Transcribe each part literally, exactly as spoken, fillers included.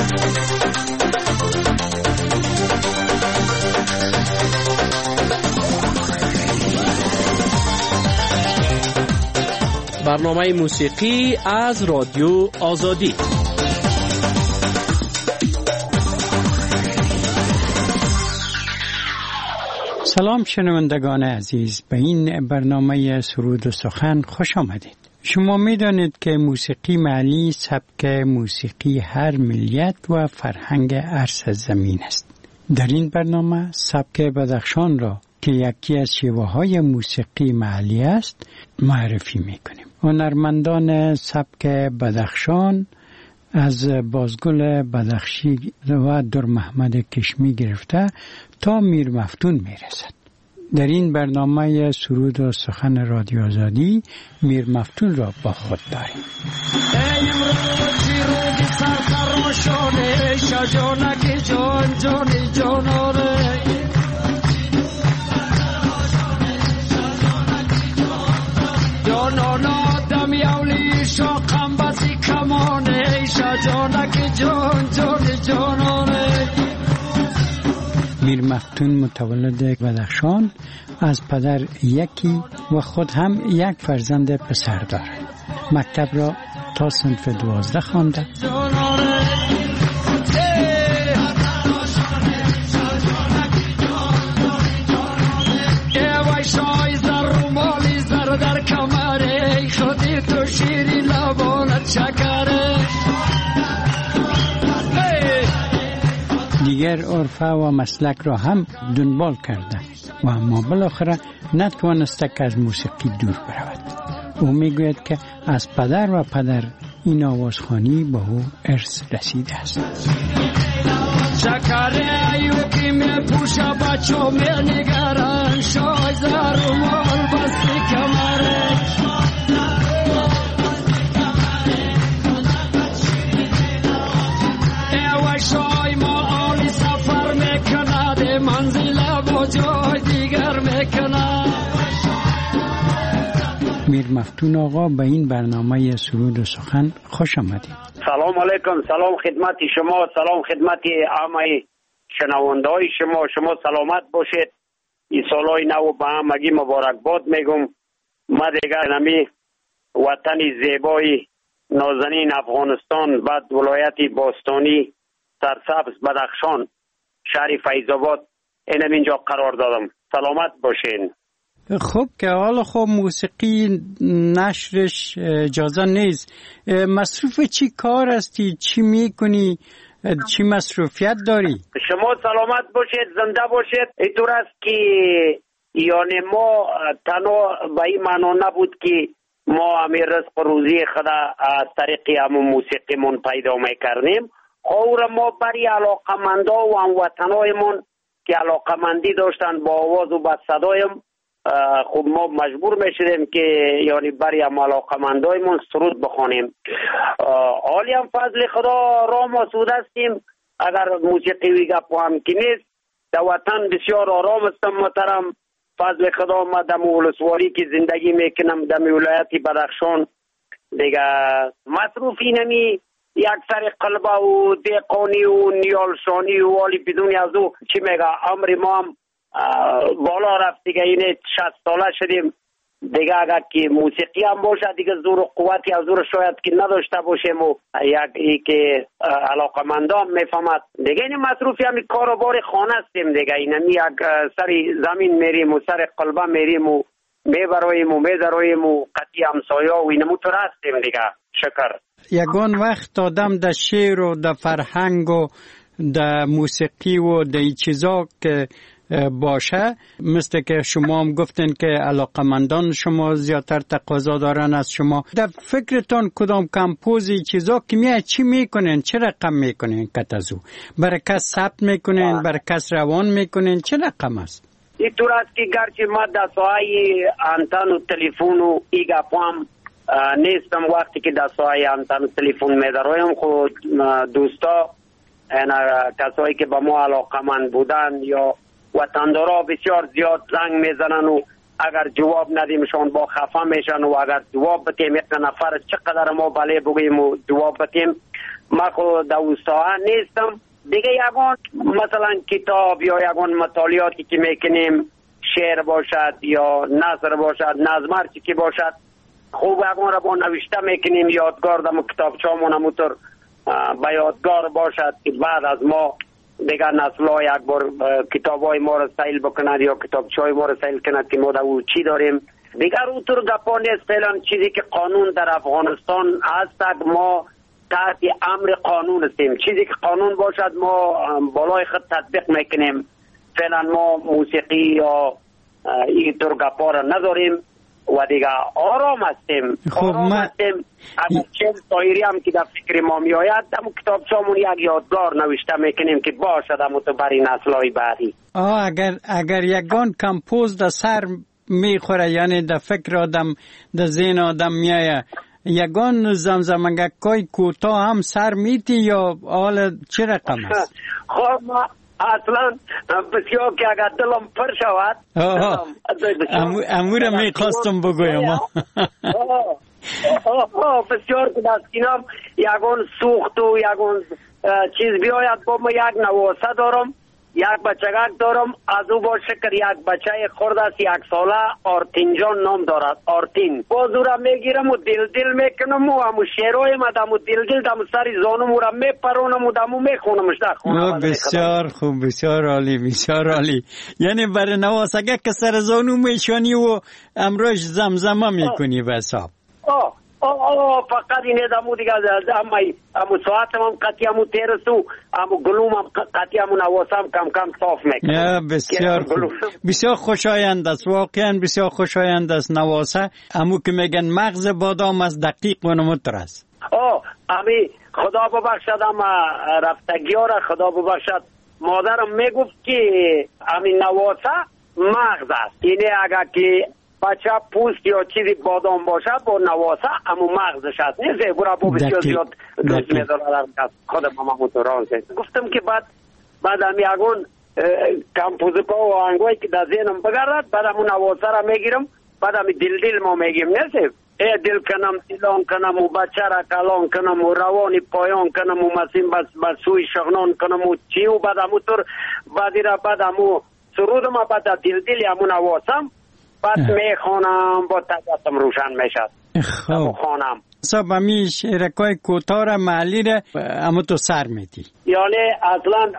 برنامه موسیقی از رادیو آزادی. سلام شنوندگان عزیز، به این برنامه سرود و سخن خوش آمدید. شما می دانید که موسیقی محلی سبک موسیقی هر ملیت و فرهنگ عرص زمین است. در این برنامه سبک بدخشان را که یکی از شیوه‌های موسیقی محلی است معرفی می‌کنیم. هنرمندان سبک بدخشان از بازگل بدخشی و در محمد کشمی گرفته تا میر مفتون میرسد. در این برنامه سرود و سخن رادیو آزادی میر مفتون را با خود داریم. میر مفتون متولد بدخشان، از پدر یکی و خود هم یک فرزند پسر دارد. مکتب را تا صنف دوازده خوانده. دیگر عرفه و مسلک را هم دنبال کرده و اما بالاخره نتوانسته که از موسیقی دور برود. او میگوید که از پدر و پدر این آوازخوانی به او ارث رسیده است. شکر ایوکی می پوشا بچو می نگران شایزار و مال بستی کماره ایوه شای ما آلی سفر میکنه ده منزله و جای دیگر میکنه. میر مفتون آقا به این برنامه سرود و سخن خوش آمدید. سلام علیکم. سلام خدمت شما، سلام خدمت همه شنونده های شما. شما سلامت باشید. این سالهای نو به همگی مبارکباد میگم. ما دیگر نمی وطن زیبای نازنین افغانستان، بعد ولایت باستانی سرسبز بدخشان، شهر فیض‌آباد، اینم اینجا قرار دادم. سلامت باشین. خب که حالا خب موسیقی نشرش اجازه نیست. مصروف چی کار هستی؟ چی میکنی؟ چی مصروفیت داری؟ شما سلامت باشید، زنده باشید. اینطور است که یعنی ما تنها به این معنا نبود که ما همین رزق روزی خود از طریق همون موسیقیمون پیدا میکردیم. خور ما برای علاقمندا و هموطنایمون که علاقمندی داشتن با آواز و با صدایم، خب ما مجبور میشدیم که یعنی برای علاقمندایمون سرود بخوانیم. حالی هم فضل خدا را ما سود هستیم. اگر موسیقی وی گپ هم که نیست، در وطن بسیار آرام هستم محترم. فضل خدا ما در ولسوالی که زندگی میکنم در ولایت بدخشان دیگه مصروفی نمی یک سر قلبه و دیقانی و نیالشانی و والی بدون از او چی میگه امر ما هم بالا رفت دیگه. این شصت ساله شدیم دیگه. اگر که موسیقی هم باشه دیگه زور و قوتی از زور شاید که نداشته باشیم و یک ای که علاقمندان میفهمد دیگه. این مصروفی هم کاروبار خانه هستیم دیگه. این هم یک سر زمین میریم و سر قلبه میریم و میبراییم و میدراییم و قطعی همسایه و اینمو تو هستیم دیگه. شکر. یگان وقت آدم در شعر و در فرهنگ و در موسیقی و در این چیزا که باشه، مثل که شما هم گفتین که علاقمندان شما زیادتر تقاضا دارن از شما، در فکرتان کدام کمپوزی چیزا که میاد چی میکنین؟ چه رقم میکنین؟ کتازو برای کس ثبت میکنین؟ برای کس روان میکنین؟ چه رقم است؟ این طور است که گرچه ما در ساحه انتن و تلفون و ایگا پام نیستم، وقتی که در ساحه انتن و تلفون میدرایم خود دوستا کسایی که با ما علاقمند بودن یا وطندارا بسیار زیاد زنگ میزنن و اگر جواب ندیمشان با خفه میشن و اگر جواب بتیم یک نفر چقدر ما بله بگیم و جواب بتیم. ما خود دوستانه نیستم دیگه. یگان مثلا کتاب یا یگان مطالعاتی که میکنیم شعر باشد یا نثر باشد نظم چی که باشد خوب یگان را با نوشته میکنیم یادگار دم کتابچه‌مون همونطور به یادگار باشد که بعد از ما دیگه نسل‌ها یک بار کتاب‌های ما را سیل بکند یا کتابچه‌های ما را سیل کند که ما او چی داریم. دیگر اونطور گپا نیست. فعلا چیزی که قانون در افغانستان هست ما تحت امر قانون هستیم. چیزی که قانون باشد ما بالای خود تطبیق میکنیم. فعلا ما موسیقی یا اینطور گپا را نداریم و دیگه آرام هستیم. خب آرام ما... هستیم. اگر چیز طایری هم که در فکر ما میآید در کتابچه‌مون یک یادگار نوشته میکنیم که باشد همون تو برای نسل‌های بعدی. آه اگر اگر یگان کمپوز در سر میخوره یعنی در فکر آدم در ذهن آدم میایه یگان زمزمگکای کوتاه هم سر میتی یا حال چه رقم است؟ خب ما اصلا بسیار که اگر دلم پر شود امور میخواستم بگویم بسیار که دستینم یگان سوخت و یگان چیز بیاید با ما یک نواسه دارم یک بچگک دارم از او با شکر یک بچه خورد است یک ساله آرتین جان نام دارد آرتین باز او را میگیرم و دل دل میکنم و همو شیرهای ما دمو دل دل دمو سری زانم او را میپرونم و دمو میخونمش در خونه. بسیار خوب بسیار عالی بسیار عالی. یعنی برای نواسگه که سر زانو میشانی و امروش زمزمه میکنی به حساب. آه آه آه فقط اینه دمو دیگه اما امو ساعتم هم قطعی همو تیرسو امو گلوم هم قطعی همو نواسم کم کم صاف میکنم. بسیار خوب بسیار خوشایند است واقعا بسیار خوشایند است نواسه. امو که میگن مغز بادام از دقیق و نمتر است. آه امی خدا ببخشد اما رفتگی ها را خدا ببخشد مادرم میگفت که امی نواسه مغز است. اینه اگر که بچه پوست یا چیزی بادام باشه با نواسه امو مغزش هست نیست برا با بسیار زیاد دوست میدارم خود ماما موتوران سید گفتم که بعد بعد هم یکون کمپوزکا و آهنگوی که در ذهنم بگرد بعد همون نواسه را میگیرم بعد هم دل دل ما میگیم نیست ای دل کنم دلان کنم و بچه را کلان کنم و روانی پایان کنم و مسیم بس بسوی شغنان کنم و چی و بعد همونطور بعدی را بعد همون سرودم بعد دل دل همون نواسم بعد میخوانم با طبیعتم روشن میشد. خب خانم صاحب همی شعرکای کوتاه را محلی را امو تو سر میدی یعنی اصلا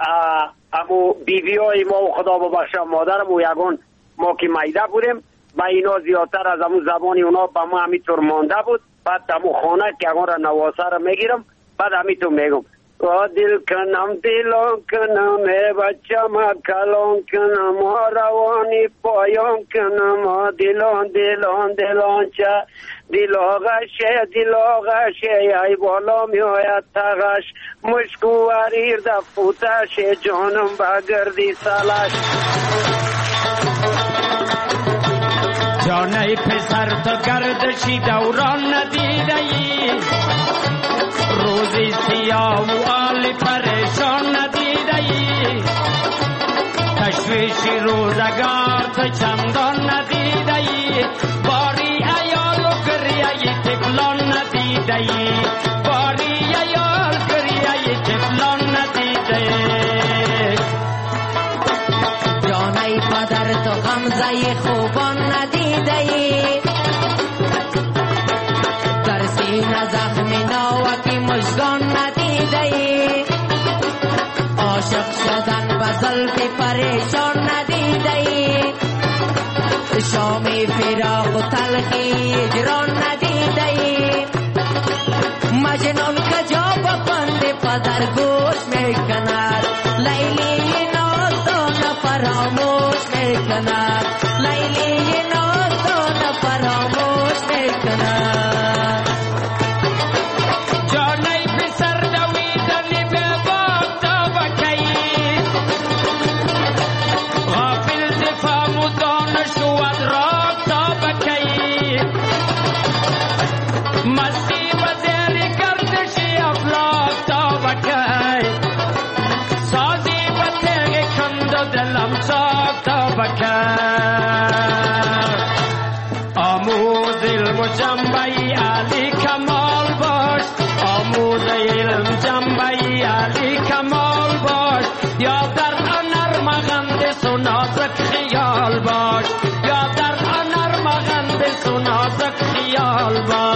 امو بیوی های ما و خدا ببخشه مادرم و یگون ما که میده بودیم با اینا زیادتر از امو زبانی اونا با ما همیطور مانده بود. بعد امو خانه که یگون را نواسه را میگیرم بعد همیطور میگم و دل کنم دلان کنم ای بچه ما کلان کنم و روانی پایان کنم و دلان دلان دلان چه دل آغشه دل آغشه ای بالا می آید تغش مشکو وریر دفوتش جانم بگردی سلش جانه پسر تو گردشی دوران ندیده ای روزی سیاه و آلی پریشان ندیده ای تشویشی روزگار تو چندان ندیده ای باری ایال و گریه تفلان ندیده ای باری ایال گریه تفلان ندیده ای جانه پدر تو غمزه خوبان ندیده ای در سینه زخمی ناوکی مشگان ندیده ای عاشق شدن به زلفی پریشان ندیده ای شامی فراق و تلخی اجران ندیده ای مجنون کجا بپند پدر گوش میکند لیلی نازدان فراموش میکند لیلی نازدان فراموش میکند یا در نرمغندس و نازک خیال باش، یا در نرمغندس و نازک خیال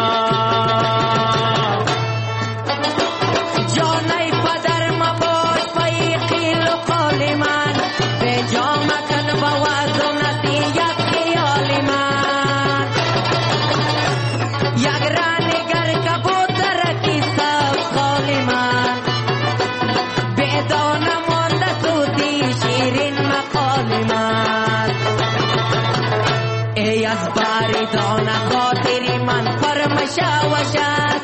باش. جانای پدر مباش پای قیل و قول من، به جا مکن بواز و نصیحت خیال من. یک رانگر کبوتر کی سب قول من، به دانه مانده سوتی شیرین مقال من. ای از باری دانه خاطری من فرمشه وشد،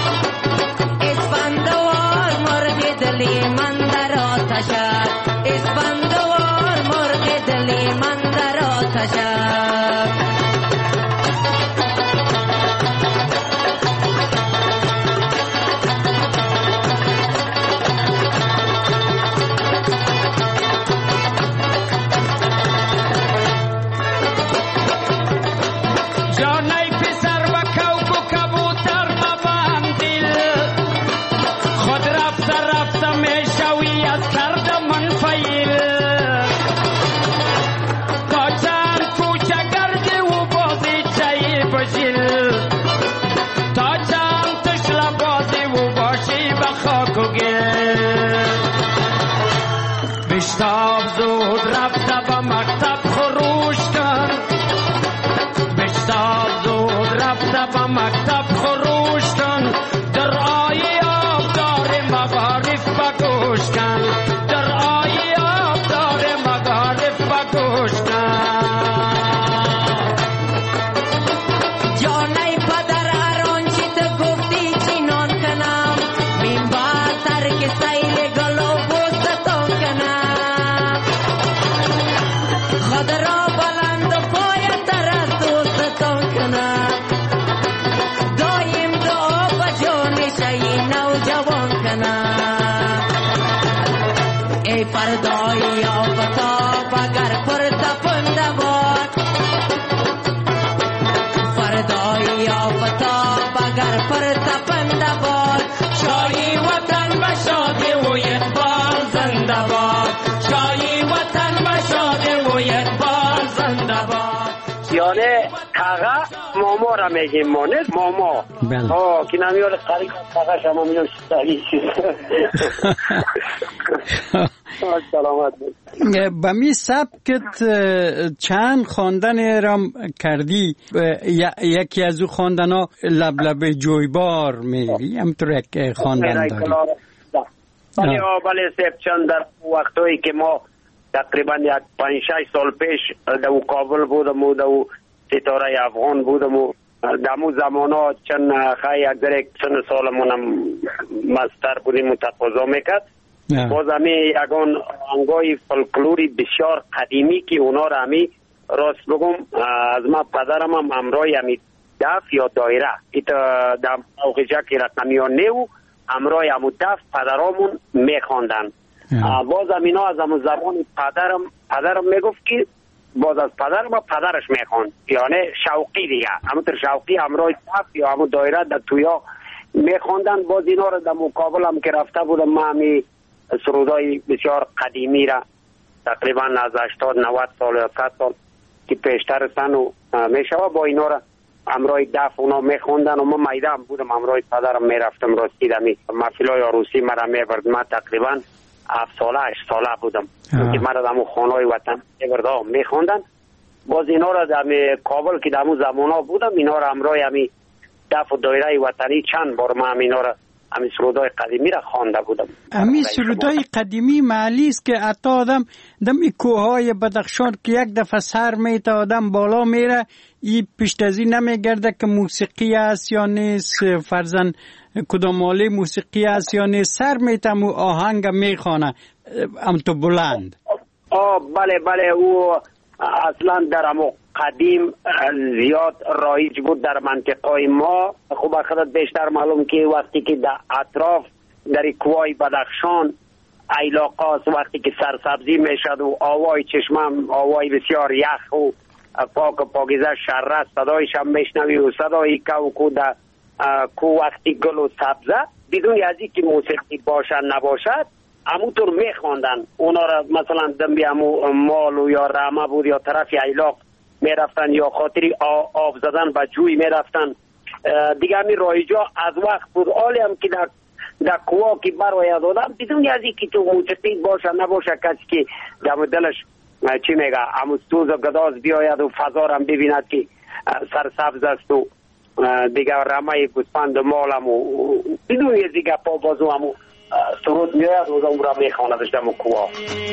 اسفندوار مرغ دلی من در آتشد، اسفندوار مرغ دلی من در آتشد. جانای پسر و کوک و کبوتر مبند دل، خود رفته رفته میشوی از کرده منفعل. تا چند کوچه گردی و بازی چایی بجل، تا چند تشل بازی و باشی به خاک و گل. بشتاب زود رفته به مکتب خروش کن، بشتاب زود رفته به مکتب خروش کن. در آیی آبدار مغارف بگوش کن، در آیی آبدار مغارف بگوش کن. جانای پدر ارانچی تو گفتی چینان کنم، بین بعد ترک سیل گل و بوستان کنم. خود را بلند و پای تر از دوستان کنم، دایم دعا به جان شی نوجوان کنم. ای فردای آفتاب اگر پر تپنده باد، فردای آفتاب اگر پر تپنده باد. شاهی وطن به شادی و اقبال زنده باد، شاهی وطن به شادی و اقبال زنده باد. یعنی تاغا ماما را میگیم ما نه ماما. بله. آه که نمیاره قریب تاغا شما میدونم شدایی چیز. سلامت بود. به می سبکت چند خواندن رام کردی، یکی از او خواندن ها لبلب جویبار میگی، همطور یک خواندن داری. بله بله سیب چند در وقتایی که ما تقریبا یک پنج شش سال پیش در کابل بودم و در ستاره افغان بودم و در مو زمان ها چند خیلی یک در یک سن سالمونم مستر بودیم و تقاضا میکرد. باز همی یکان آهنگای فولکلوری بسیار قدیمی که اونا را همی راست بگم از ما پدرم هم همراهی همی دف یا دایره ایتا در موقعی که رقمی ها نیو همراهی همو دف پدرامون میخواندن. باز هم اینا از همون زمان پدرم پدرم میگفت که باز از پدرم و پدرش میخواند، یعنی شوقی دیگه همونطور شوقی همراهی دف یا همو دایره در تویا میخواندن. باز اینا را در مقابل هم که رفته بودم ما همی سرودای بسیار قدیمی را تقریبا از هشتاد نود سال یا صد سال که پیشتر سن و میشوه با اینا را همراه دف اونا میخوندن و ما میده هم بودم همراه پدرم میرفتم راستی دمی محفلای عروسی مرا میبرد. من تقریبا هفت ساله هشت ساله بودم که مرا دمو خانهای وطن میبرد میخوندن. باز اینا را در کابل که دمو زمان ها بودم اینا را همراه همی دف و دایره وطنی چند بار ما هم اینا را همین سرودای قدیمی را خوانده بودم. همین سرودای قدیمی معلی است که حتی آدم دمی کوههای بدخشان که یک دفعه سر میته آدم بالا میره این پیشتازی نمیگرده که موسیقی است یا نیست، فرزن کدام آله موسیقی است یا نیست، سر میته و آهنگ میخوانه ام تو بلند. آه بله بله او اصلا در امو قدیم زیاد رایج بود در منطقه ما. خوب خودت بیشتر معلوم که وقتی که در اطراف در کوهای بدخشان علاقاست وقتی که سرسبزی میشد و آوای چشمم آوای بسیار یخ و پاک و پاکیزه شره صدایش هم میشنوی و صدای کوکو در کو وقتی گل و سبزه بدون از اینکه موسیقی باشد نباشد همونطور میخواندن اونا را، مثلا دنبی همو مال و یا رحمه بود یا طرف ایلاق میرفتن یا خاطری آب زدن به جوی میرفتن دیگه. همی رایجا از وقت بود حالی هم که در در قوا که برای دادم بدون از اینکه تو موسیقی باشه نباشه، کسی که در دلش چی میگه همون سوز و گداز بیاید و فضا هم ببیند که سرسبز است و دیگه رمه گوسفند و مال هم و بدون از دیگه پا بازو هم سرود میاید و اون را میخواندش در قوا.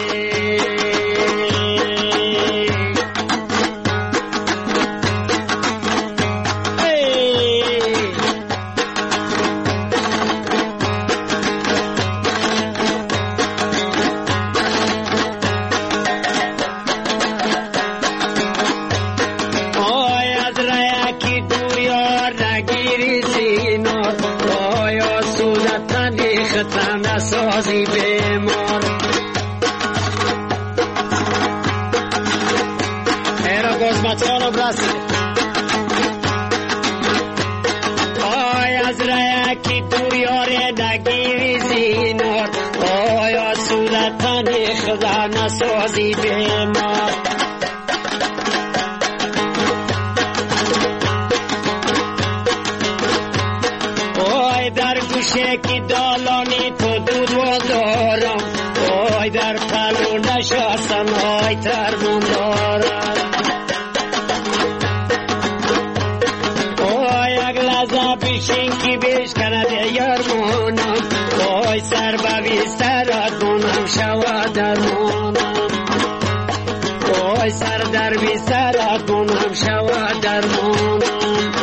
سازی بیمار ایرا گزمتانو برسی آی از رایکی دوریاره نگیری زینار آی از صورتانی خدا نسازی بیمار آی در گوشه کی دالانی تو دود و دارم آی در پلو نشستم آی ترمون دارم آی یک لحظه پیشین کی بیش کنده یارمونم آی سر بوی سرات مونم شود درمونم آی سر در بی سرات مونم شود درمونم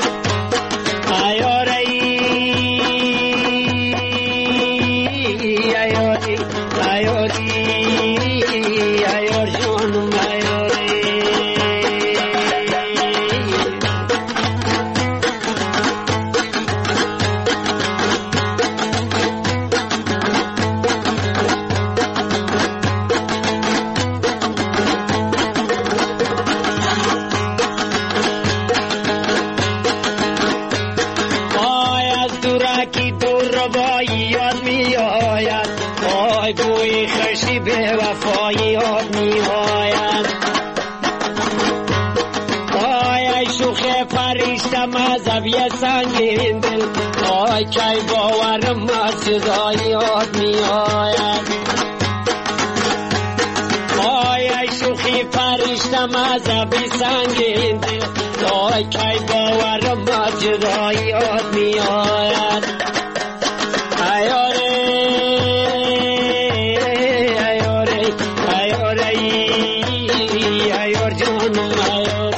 مذهبی سنگین دل آی که باورم از صدای یاد می آید آی ای شوخی فرشته مذهبی سنگین دل آی که باورم از صدای یاد می آید ایاره ایاره ایاره ایار جانم ایاره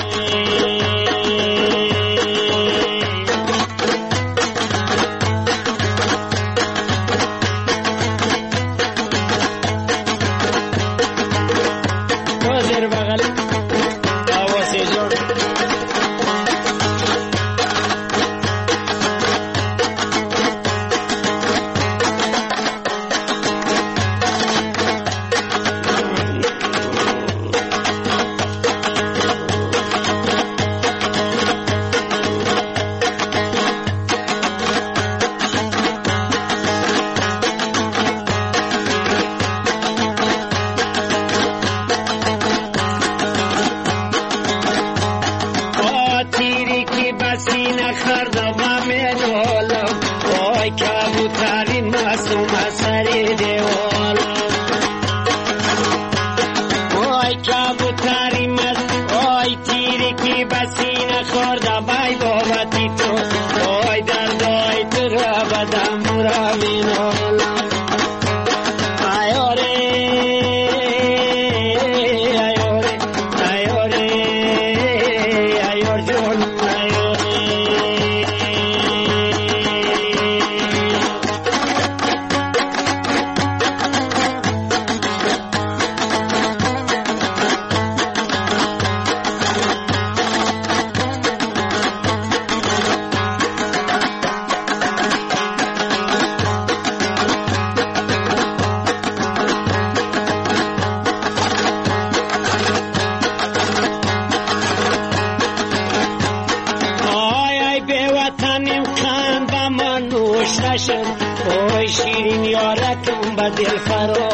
دل فرا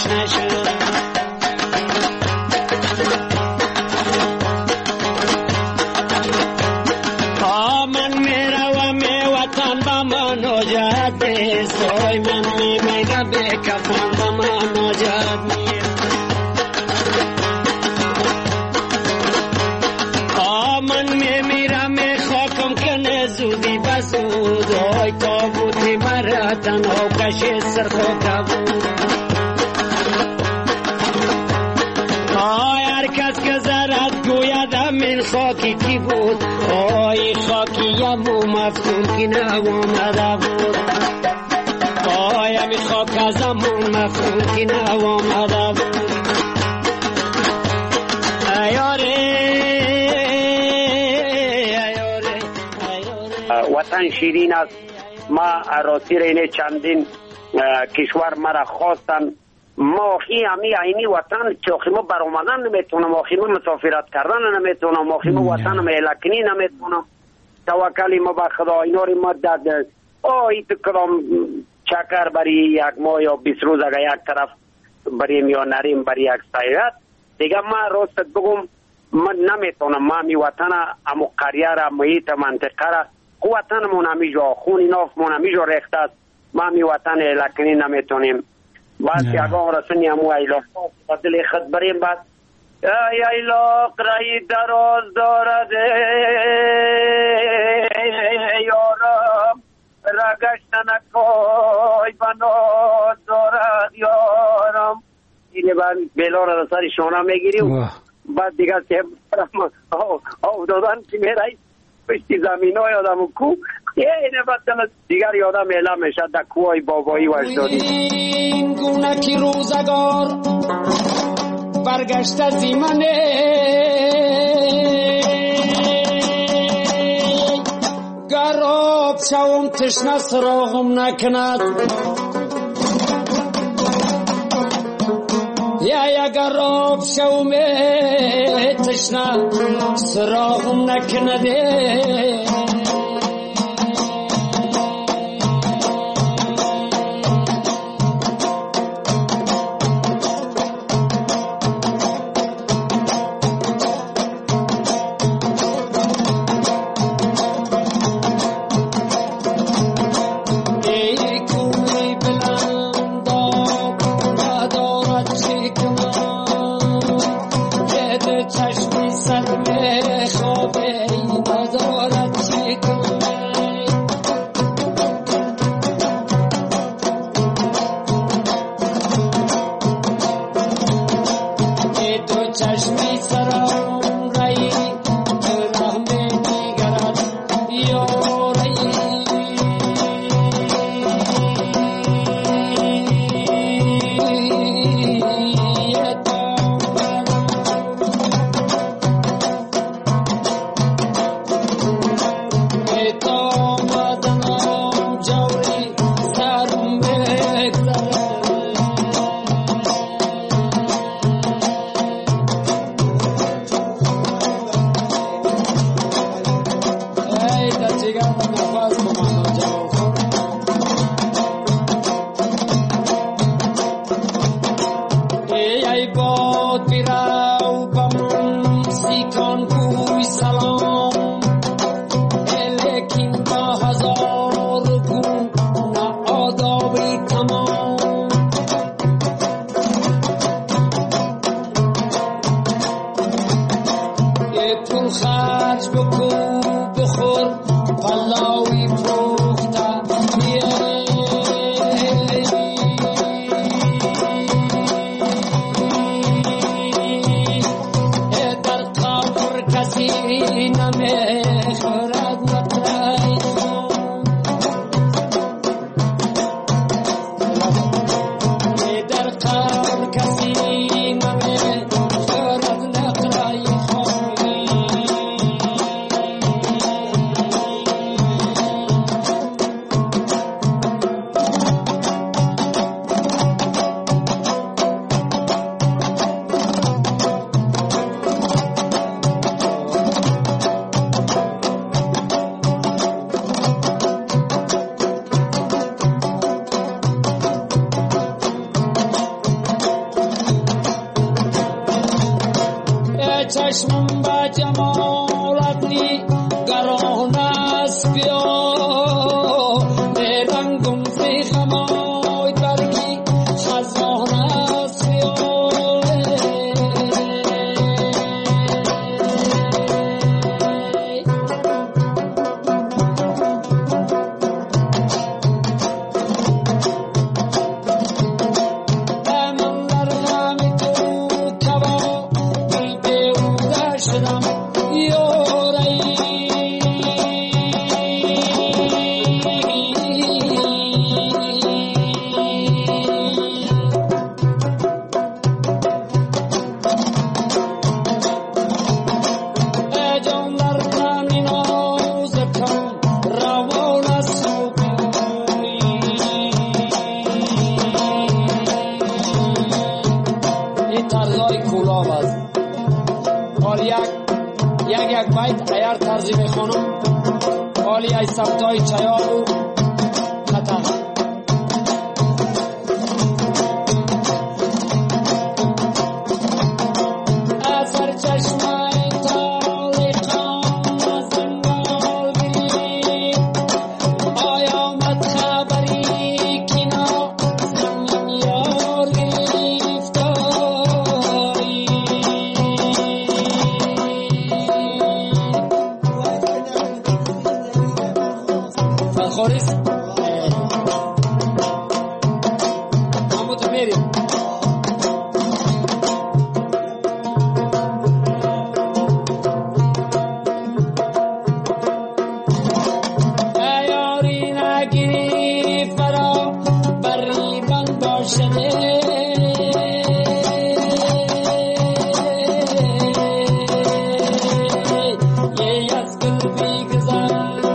تشنه شد. من میروم وطن با مناجات سوی من میمیرم به کفن با مناجات می من میمیرم خاکم کنه زودی بسود آی تابوتی مرا تنها کشی سر خوکا بود آی هر کس که زرد گویدم من خاکی کی بود آی خاکی یمو مفتون کی نوامده بود آی همی خاک ازمون مفتون کی نوامده بود ایاره وطن شیرین است. ما راستی رینه چندین کشور مرا خواستن ما خی همی عینی وطن چوخی ما برآمدن نمیتونم آخی ما مسافرت کردن نمیتونم آخی ما وطن ملکنی نمیتونم توکلی ما به خدا ایناری ما داد آی تو کدام چکر بری یک ماه یا بیست روز اگر یک طرف بریم یا نریم بری یک سیرت دیگه ما راست بگم من نمیتونم ما می وطن امو قریه را محیط منطقه را وطن مون همیجا خونی ناف مون همیجا ریخته است ما می وطن لکنی نمیتونیم بعد که اگه رسنی همو ایلاق با دل خود بریم بعد ای ایلاق رای دراز دارد یارم رگشتن اکای بناز دارد یارم اینه بعد بیلا را در سر شانه میگیریم بعد دیگه که آو دادن که میرای پشتی زمین های آدم و کو یه اینه بدن دیگر یادم اعلام میشه در کوهای بابایی و اجدادی این گونه کی روزگار برگشت از ایمنه گراب شوم تشنه سراغم نکند یا اگر راب شوم تشنه سراغم نکنده چشمم به جمالت نگران است بیا رنگم زی غمای برگی خزان است بیا سبتای چیار و خطر اثر چشمه تالیقان زنگال گرید آیامت خبری کنا زمین یار گرفتاری خورس محمود میری ایاری نگیری فرا بری بند باشده یه از گل بیگذر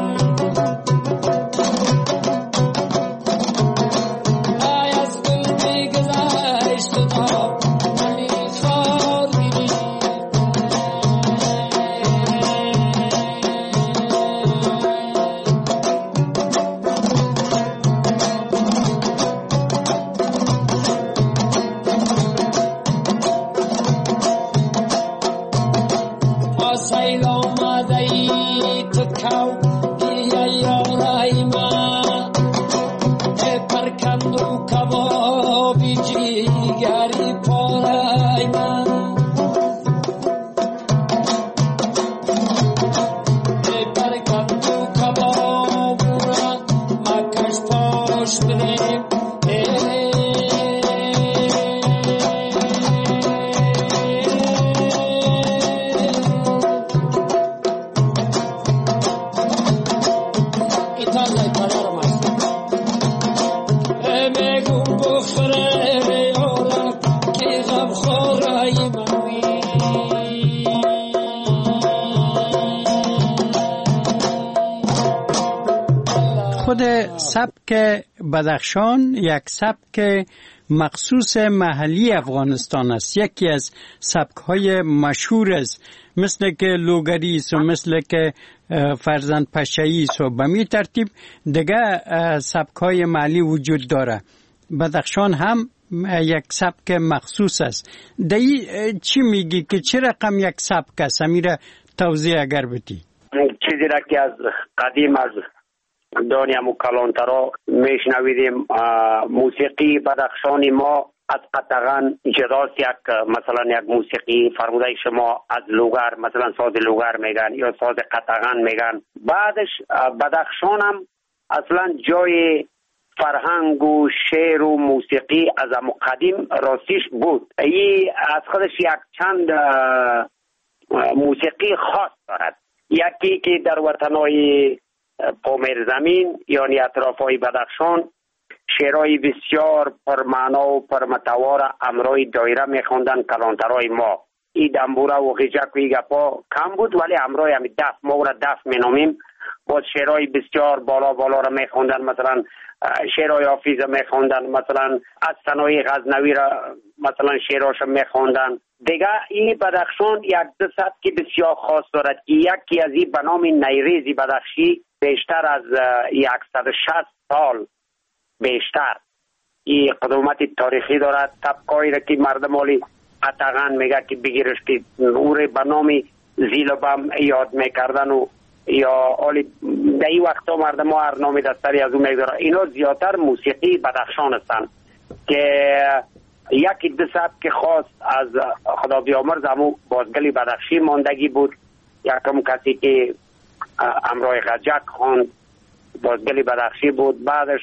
خود سبک بدخشان یک سبک مخصوص محلی افغانستان است. یکی از سبک‌های مشهور است، مثل که لوگری است و مثل که فرزند پشه‌ای است و به می ترتیب دیگه سبک‌های محلی وجود داره. بدخشان هم یک سبک مخصوص است. دایی چی میگی که چه رقم یک سبک است؟ امیره توضیح اگر بدی. چیزی را که از قدیم از دنیا و کلانترها میشنویدیم، موسیقی بدخشانی ما از قطغن جداست. یک مثلا یک موسیقی فرموده شما از لوگر، مثلا ساز لوگر میگن یا ساز قطغن میگن. بعدش بدخشان هم اصلا جای فرهنگ و شعر و موسیقی از قدیم راستیش بود. ای از خودش یک چند موسیقی خاص دارد. یکی که در وطنهای پامیر زمین یعنی اطرافای بدخشان شعرهای بسیار پرمعنا و پرمتوار امرای دایره میخوندن کلانترهای ما. ای دنبوره و غیجک و ای گپا کم بود، ولی امرای همی دف ما را دف مینامیم. باز شعرهای بسیار بالا بالا را میخوندن، مثلا شعرهای حافظ میخوندن، مثلا از ثنایی غزنوی را مثلا شعرهاش میخوندن. دیگه این بدخشان یک دو سبک بسیار خاص دارد. یکی از این به نام نیریزی بدخشی بیشتر از صد و شصت سال بیشتر این قدمت تاریخی دارد. طبقایی را که مردم مالی قطعا میگه که بگیرش که او را به نام زیلبم یاد میکردن و یا آلی در این وقتا مردم ها هر نامی دستری از او میگذارن. اینا زیادتر موسیقی بدخشان هستند که یکی دو سبک خاص از خدا بیامرز همو بازگلی بدخشی ماندگی بود. یکم کسی که امرای غجک خواند بازگلی بدخشی بود. بعدش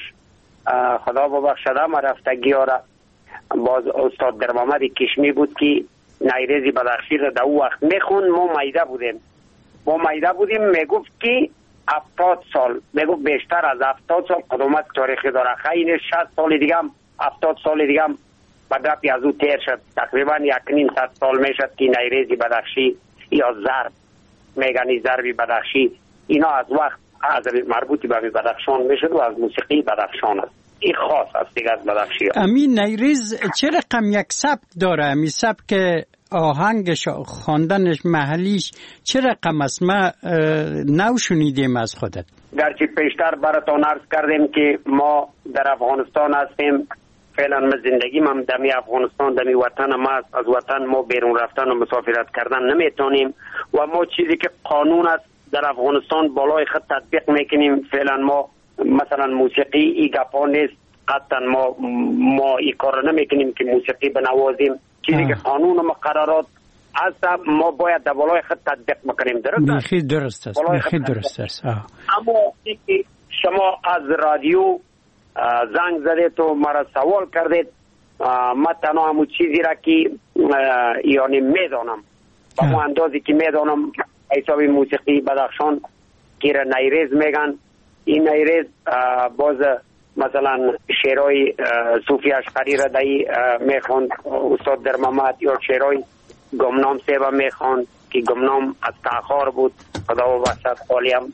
خدا ببخشده ما رفتگی ها را باز استاد در محمد کشمی بود که نیرزی بدخشی را در او وقت میخون. ما میده بودیم ما میده بودیم میگفت که هفتاد سال میگفت بیشتر از هفتاد سال قدومت تاریخی داره. خیلی شصت سال دیگه هم هفتاد سال دیگه هم بدرپی از او تیر شد. تقریبا یک نیم صد سال میشد که نیرزی بدخشی یا ضرب میگنی ضربی بدخشی اینا از وقت از مربوطی به بدخشان میشد و از موسیقی بدخشان است. این خاص است دیگه از بدخشی ها. امین نیرز چه رقم یک سبک داره؟ امی سبک آهنگش خواندنش محلیش چه رقم است؟ ما نو شنیدیم از خودت. گرچه پیشتر براتون عرض کردیم که ما در افغانستان هستیم. فعلا ما زندگی ما دمی افغانستان دمی وطن ما است. از وطن ما بیرون رفتن و مسافرت کردن نمیتونیم و ما چیزی که قانون است در افغانستان بالای خط تطبیق میکنیم. فعلا ما مثلا موسیقی ای گپا نیست. قطعا ما ما ای کار نمیکنیم که موسیقی بنوازیم. چیزی که قانون و مقررات هست ما باید در بالای خط تطبیق بکنیم. درست است؟ بخیر درست است. بخیر درست است. اما اینکه شما از رادیو زنگ زدید و مرا سوال کردید، ما تنها همون چیزی را که یعنی میدانم با مو اندازی که میدانم حساب موسیقی بدخشان که را نیرز میگن. این نیرز باز مثلا شعرهای صوفی اشقری را دایی میخوند استاد در محمد، یا شعرهای گمنام سیبا میخوند که گمنام از تاخار بود. خدا و بخشد خالی هم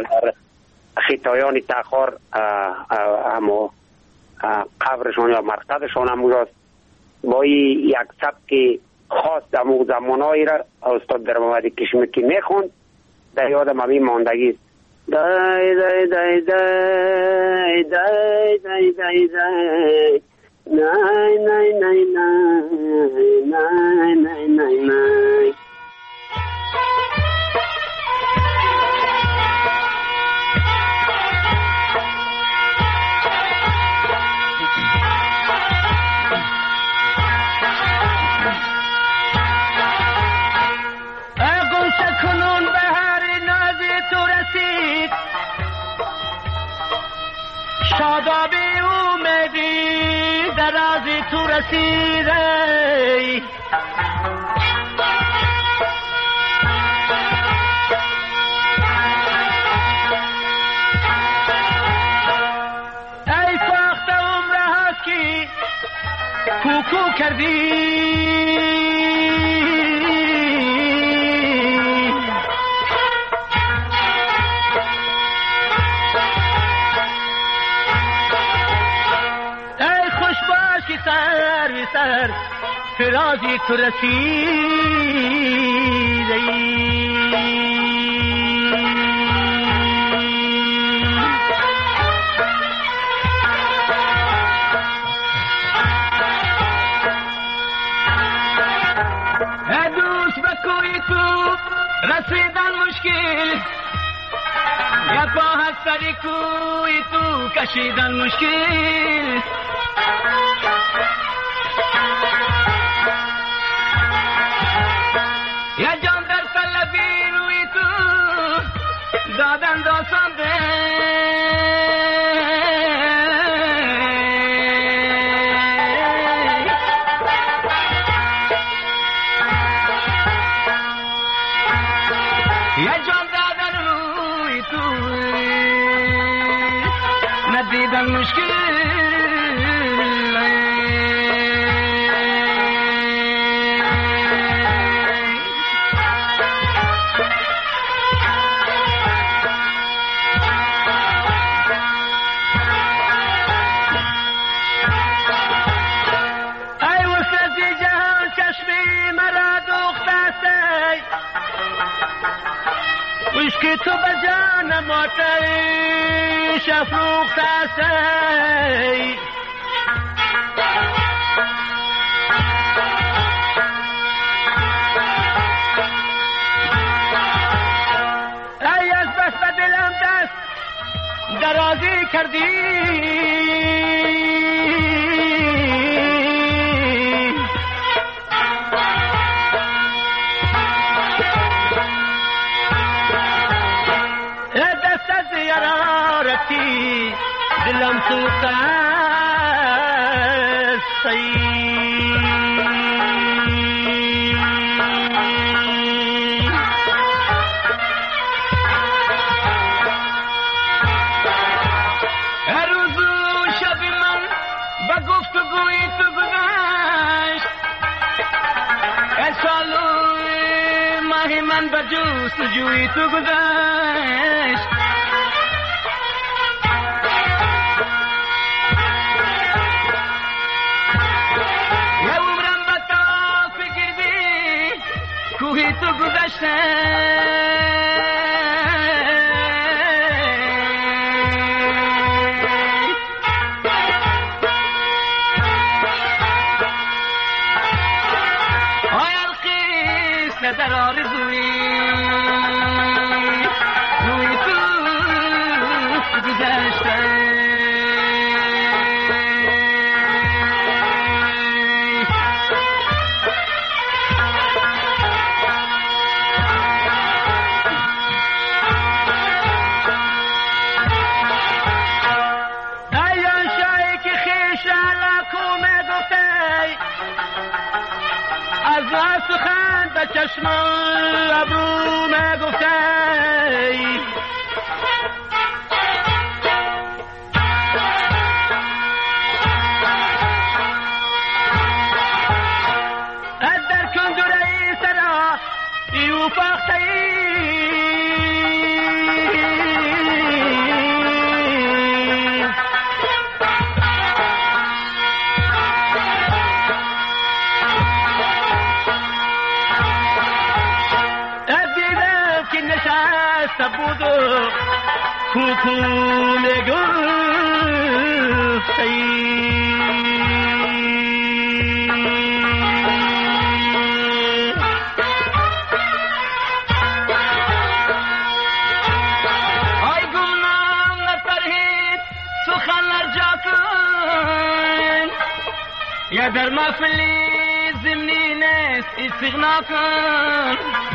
خیتایان تاخار همو قبرشان یا مرقدشان هم بوداست. با یک سبک خاص در مو زمانهایی را استاد در محمد کشمی که میخوند در یادم همین ماندگی است. دای دای دای دای دای دای دای دای نای نای نای نای نای نای نای. شادابی اومدی در از تو رسیده، ای فاخت عمره هست که کوکو کردی. سر سر فرازی تو رسیده. دوست بکوی تو رسیدن مشکل، یا پا هستری کوی تو کشیدن مشکل. یا جان در طلبی روی تو دادن داستان ده. یا جان دادن روی تو ندیدن مشکل. که تو به جانم آتش افروخته هستی، کردی دست از یارارتی دلم تو قصی من به جستجوی تو گذشت یه عمرم به تا فکر بی کوهی تو گذشته در آرزوی روی تو گذشته ایان شایی که خیش علاکو میگفته از سخن به چشم ابرو نگفته از در کندوره سرا ایو فاخته بود کوکو میگفتی آی گمنام نپرهید سخن ارجا کن یا در محفلی زمینی نیست استغنا کن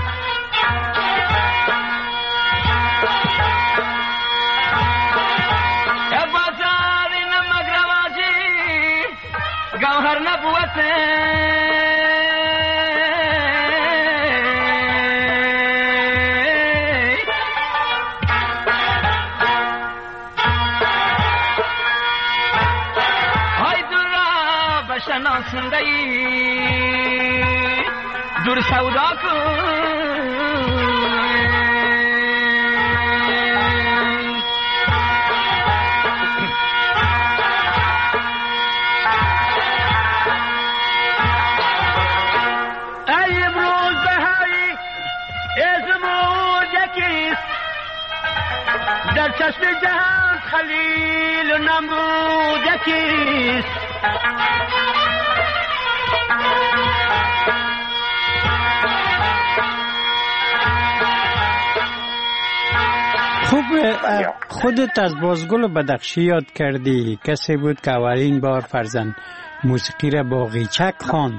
گوهر نبوته های دور را بشناسنده ای دور سودا کن در چشم جهان خلیل و نمرود یکیست خوب خودت از بازگل بدخشی یاد کردی، کسی بود که اولین بار فرزند موسیقی را با قیچک خواند.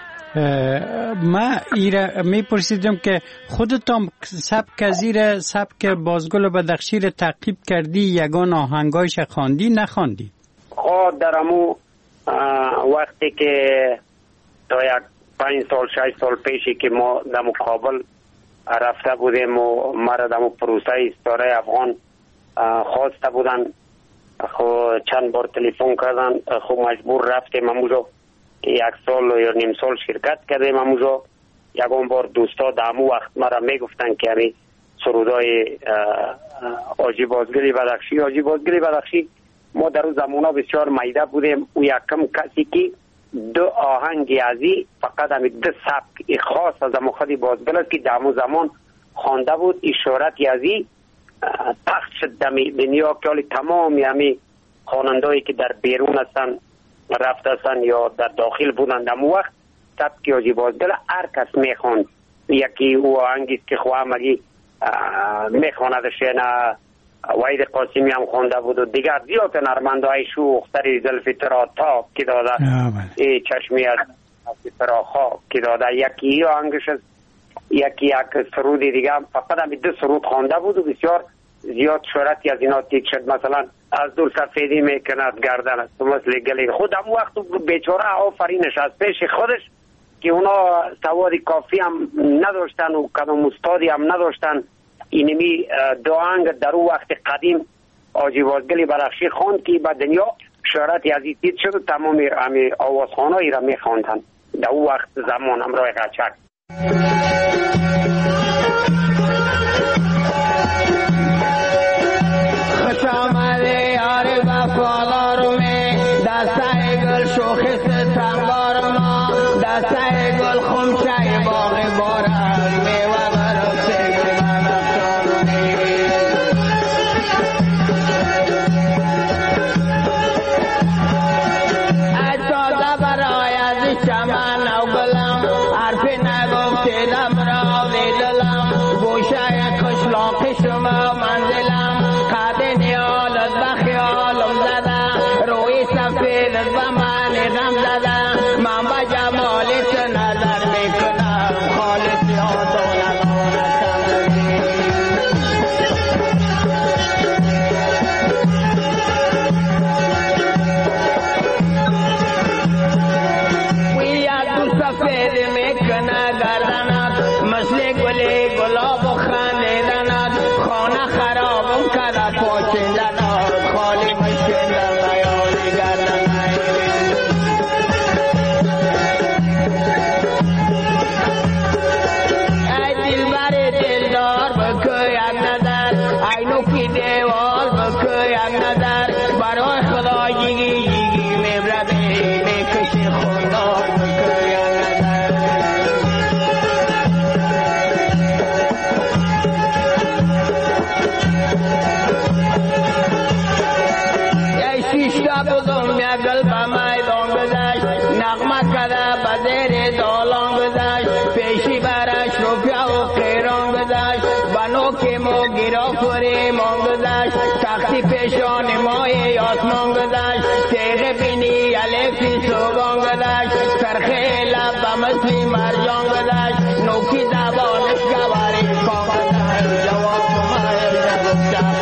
من ایره می پرسیدم که خودت هم سبک زیر سبک بازگل بدخشی را تعقیب کردی، یگان آهنگایش خواندی نخواندی؟ خب در امو وقتی که تا یک پنج سال شش سال پیشی که ما در مقابل رفته بودیم و مرا در پروسه استاره افغان خواسته بودن، خب چند بار تلفن کردن، خب مجبور رفتیم اموجا یک سال یا نیم سال شرکت کردیم اموجا. یکم بار دوستا در امو وقت مرا میگفتن که همی سرودای آجی بازگلی بدخشی آجی بازگلی بدخشی ما در اون زمانا بسیار میده بودیم. او یکم کسی که دو آهنگ ازی فقط همی دو سبک خاص از امو خودی بازگل است که در امو زمان خوانده بود. اشارت ازی پخش شد دمی دنیا که حالی تمامی همی خوانندهایی که در بیرون هستن رفته هستن یا در داخل بودن در امو وقت سبک آجی بازگل هر کس میخواند. یکی او آهنگی که خواهم اگی میخواندش نه وحید قاسمی هم خونده بود و دیگر زیاد نرمندهای شوخ سری زلفی تا که داده ای چشمی از فراخا که داده یکی آهنگش است، یکی یک سرود دیگه هم فقط هم دو سرود خوانده بود و بسیار زیاد شهرتی از اینا تیک شد. مثلا از دور سفیدی میکند گردن است مثل گلی خود هم وقت بیچاره آفرینش از پیش خودش که اونا سواد کافی هم نداشتن و کدام استادی هم نداشتن. اینمی دو آهنگ در اون وقت قدیم آجی بازگلی برخشی خواند که به دنیا شهرتی از این تیک شد و تمام همی آوازخانهایی را میخواندن در اون وقت زمان همراه قچک. خوش آمده یار وفادار می دسته گل شوخ ستمگار ما دسته گل خمچه باغ بارم میوه برو سیگل من افشان می اتاده برای از چمن و گلم حرفی نگفتیدم را دیدلم گوشه کشلاق شما منزلم قد نیالت بخیالم زده روی سفید و من غم زده من با جمالت نظر میکنم خالص یادو ندارد وی تو سفید میکنه گردنت مثل گلی گلاب و خندیدنت خانه خرابم کرد پاچیدنت خالی مشکل در میانی گردنت ای دلبر دلدار بکو یک نظر ای نوکی دیوار بکو یک نظر برای خدا جیگی جیگی میبردی میکشی خوندار بکو یک نظر ای شیشتا بودم یک گل به میدان گذشت نغمه کده به زیر دالان گذشت پیشی برش روپیا و قیران گذشت بنو که مو گیرا خوری مان گذشت تختی پیشان مای آسمان گذشت تیغ بینی الفی سوگان گذشت سرخه لب به مثلی مرجان گذشت نوکی زبانش گواری کام گذشت جواب کمه جواب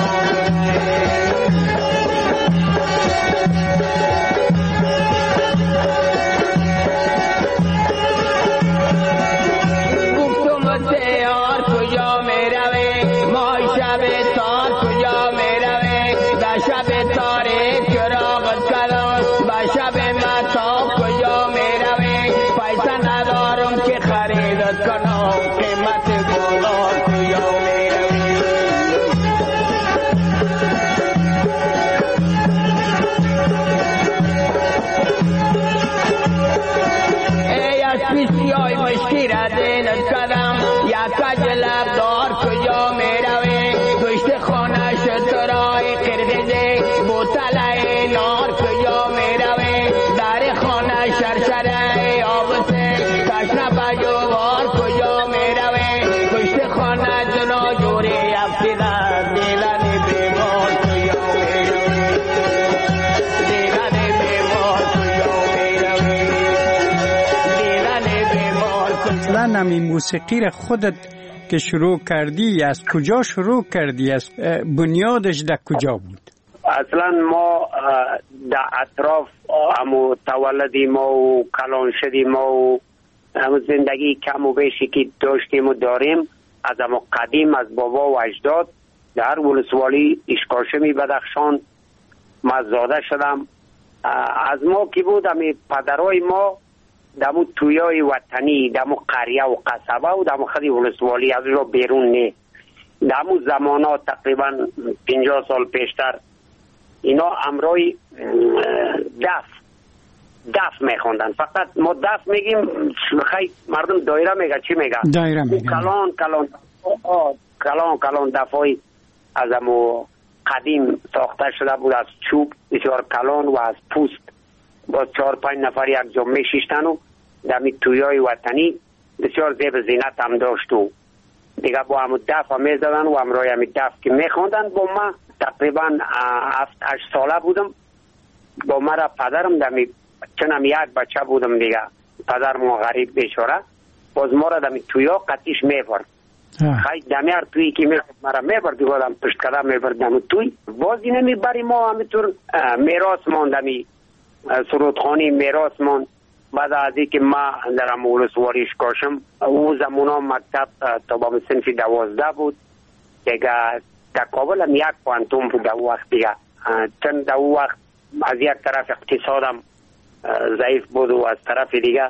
یار کجا می روی ما شب تار کجا می روی به شب تاریک چراغ کلان به شب مطاب کجا می روی پیسه ندارم که خریدت کنم قیمت گلار کجا می روی ای از پیسیای مشکی را دینت کدم یک جلب دار کجا می روی گشت خانه شترای قرده بوتله نار کجا می روی در خانه شرشره آبسه کشنه بجوار کجا می روی گشت خانه جنا جوری افتیده دیلن بیمار کجا می روی دیلن بیمار کجا می روی دیلن بیمار اصلا نمی موسیقی را خودت که شروع کردی از کجا شروع کردی از بنیادش در کجا بود؟ اصلا ما در اطراف همو تولدی ما و کلان شدی ما و همو زندگی کم و بیشی که داشتیم و داریم از همو قدیم از بابا و اجداد در ولسوالی اشکاشمی بدخشان ما زاده شدم. از ما کی بود همی پدرای ما دمو تویای وطنی دمو قریه و قصبه و دمو خدی ولسوالی از رو بیرون نه دمو زمانا تقریبا پنجاه سال پیشتر اینا امرای دف دف میخوندن. فقط ما دف میگیم خیلی مردم دایره میگه چی میگه دایره میگه کلان کلان کلان کلان دفای از امو قدیم ساخته شده بود از چوب بسیار کلان و از پوست با چهار پنج نفر یک جا میشیشتن و دمی تویای وطنی بسیار زیب زینت هم داشت و دیگه با همو دف هم میزدن و همراه همی دف که میخوندن با ما تقریبا هفت هشت ساله بودم. با مرا پدرم دمی چنم یک بچه بودم دیگه، پدر ما غریب بیچاره، باز ما را دمی تویا قطیش میبرد. خیلی دمیر تویی که میبرد مرا میبرد دیگه دم پشت کده میبرد دمی توی. باز اینه میبری ما همیتور میراث ماندمی سرودخانی میراث ماند. بعد از اینکه ما در امولس واریش کاشم، او زمونا مکتب تا با صنف دوازده بود دیگه. در کابل هم یک پانتون بود در وقت دیگه، چند در وقت از یک طرف اقتصادم ضعیف بود و از طرف دیگه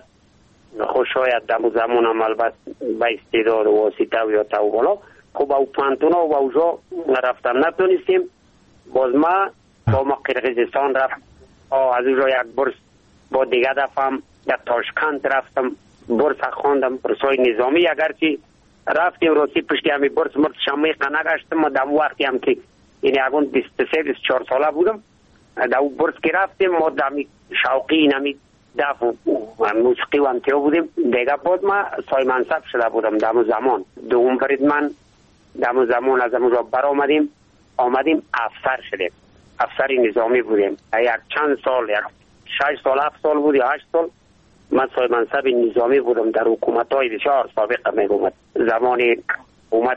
خوش شاید در زمان هم البته با استعداد و واسطه و یا تا و بالا خب او پانتونا و اوجا رفتم نتونستیم. باز ما با ما قرقیزستان رفت، از اوجا یک برس با دیگه دفعم در تاشکند رفتم برس خواندم برسای نظامی. اگرچه رفتیم روسی پشتی همی برس مرد شمی قنه گشتم و در وقتی هم که این اگون بیست و سه بیست و چهار ساله بودم در او برس که رفتیم ما دمی شوقی نمی دف و موسیقی و امتیا بودیم دیگه. بود ما سای منصب شده بودم دمو زمان دوم برید من دمو زمان از امو را بر آمدیم آمدیم افسر شدیم، افسر نظامی بودیم. یک چند سال یک شش سال هفت سال بود یا هشت سال من سای منصب نظامی بودم در حکومت های بسیار سابقه میگومد. زمان حکومت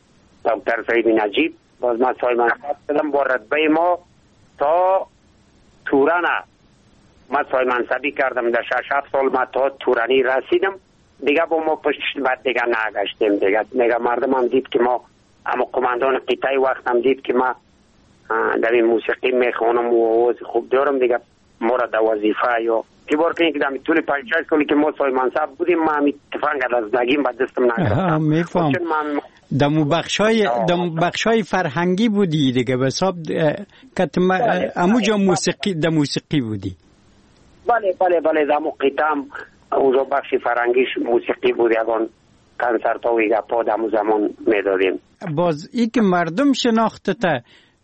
دکتر سید نجیب باز من سای منصب شدم با رتبه ما تا تورانه. من سای منصبی کردم در شش هفت سال ما تا تورانی رسیدم دیگه. با ما پشت بعد دیگه نگشتیم دیگه. دیگه مردم هم دید که ما اما قماندان قطعی وقت هم دید که ما در این موسیقی میخوانم و آواز خوب دارم دیگه. ما را در وظیفه یا که بار کنی که در طول پنج شش سالی که ما سای منصب بودیم ما همی تفنگ از نگیم با دستم نگرفتم. میفهم دمو بخشای دمو بخشای فرهنگی بودی دیگه به حساب کتم اموجا موسیقی د موسیقی بودی. بله بله بله دمو قطعم اونجا بخش فرهنگیش موسیقی بود. یکان کنسرت ها و گپا دمو زمان میدادیم. باز ای که مردم شناخته تا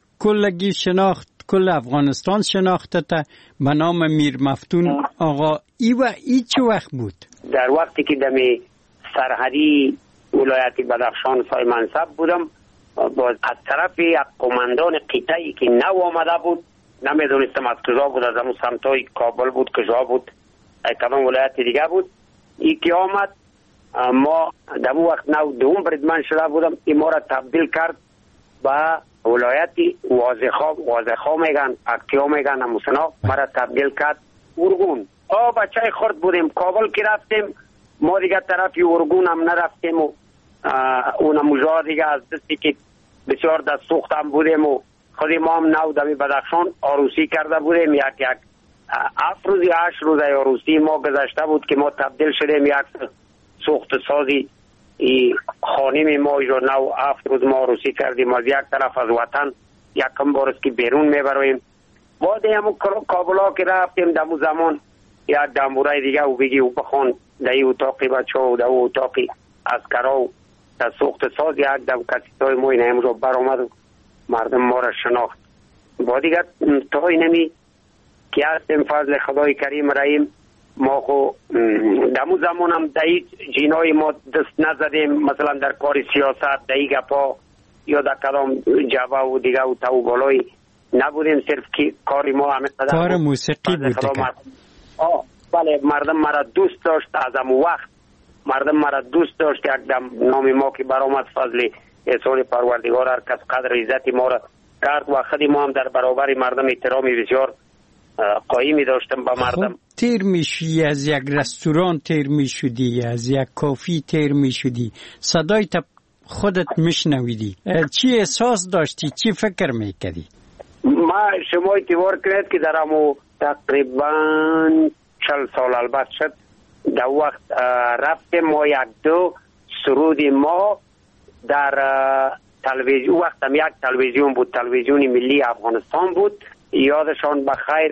کلگی شناخت کل افغانستان شناخته تا به نام میر مفتون آقا ای و ای چه وقت بود؟ در وقتی که دمی سرحدی ولایت بدخشان سای منصب بودم باز از طرف یک قماندان قطعی که نو آمده بود، نمیدونستم از کجا بود، از همون سمتای کابل بود کجا بود کدام ولایت دیگه بود. ای که آمد ما در وقت نو دوم بردمن شده بودم، این ما را تبدیل کرد با ولایتی واضحا واضحا میگن اکتیا میگن هموسنا مرا تبدیل کرد ارگون. آه بچه خورد بودیم کابل که رفتیم ما دیگه طرفی ارگون هم نرفتیم و اون مجا دیگه از دستی که بسیار دست سوخت هم بودیم و خودی ما هم نو دمی بدخشان آروسی کرده بودیم. یک یک هفت روزی هشت روزی آروسی ما گذشته بود که ما تبدیل شدیم یک سوخت سازی ای خانیم ما ایجا نو هفت روز ما آروسی کردیم از یک طرف از وطن یکم بارست که بیرون میبرویم. بعد همون کابلا که رفتیم دمو زمان یک دمورای دیگه او بگی او بخون در ای اتاقی بچه و در او اتاقی از کرا و در سوخت ساز یک دم کسی تای ما این هم رو بر آمد و مردم ما را شناخت. با دیگه تا اینمی که هستیم فضل خدای کریم رحیم ما خو دمو زمان هم دهی جینای ما دست نزدیم مثلا در کار سیاست دهی گپا یا در کدام جوه و دیگه و تو بالای نبودیم، صرف که کاری ما همه کار موسیقی بود دیگه. آه بله مردم مرا دوست داشت از همون وقت مردم مرا دوست داشت. یک دم نام ما که برآمد فضل احسان پروردگار هر کس قدر عزتی ما را کرد و خودی ما هم در برابر مردم احترامی بسیار قایمی داشتم با مردم. خب تیر میشی از یک رستوران تیر میشدی از یک کافی تیر میشدی صدای تا خودت میشنویدی چی احساس داشتی چی فکر میکردی؟ ما شما اعتبار کرد که در همو تقریبا چل سال البته شد در وقت رفتیم ما یک دو سرودی ما در تلویزیون وقت هم یک تلویزیون بود تلویزیون ملی افغانستان بود یادشان بخیر